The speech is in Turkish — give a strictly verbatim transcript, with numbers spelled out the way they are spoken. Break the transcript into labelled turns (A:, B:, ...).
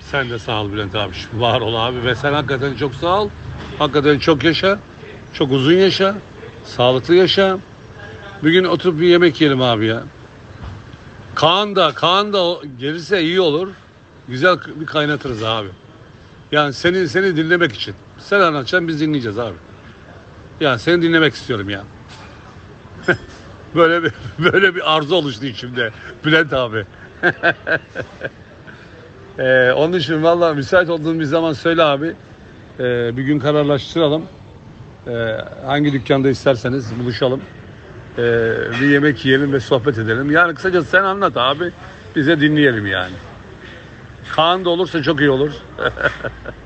A: Sen de sağ ol Bülent abi. Var ol abi ve sen hakikaten çok sağ ol. Hakikaten çok yaşa. Çok uzun yaşa. Sağlıklı yaşa. Bugün oturup bir yemek yiyelim abi ya. Kaan da Kaan da o- gelirse iyi olur. Güzel bir kaynatırız abi. Yani seni seni dinlemek için. Sen anlatacaksın, biz dinleyeceğiz abi. Yani seni dinlemek istiyorum ya. Böyle bir böyle bir arzu oluştu içimde Bülent abi. Ee, onun için valla müsait olduğun bir zaman söyle abi. Ee, bir gün kararlaştıralım. Ee, hangi dükkanda isterseniz buluşalım. Ee, bir yemek yiyelim ve sohbet edelim. Yani kısacası sen anlat abi. Bize dinleyelim yani. Kaan da olursa çok iyi olur.